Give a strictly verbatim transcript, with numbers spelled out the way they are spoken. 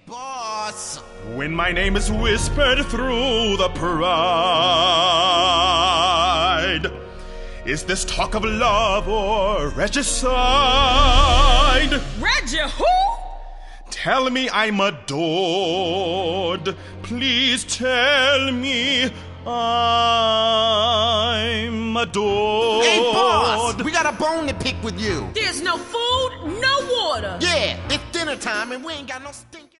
boss. When my name is whispered through the pride, is this talk of love or regicide? Reggie who? Tell me I'm adored. Please tell me I'm adored. Hey, boss, we got a bone to pick with you. There's no food, no water. Yeah, it's dinner time and we ain't got no sting.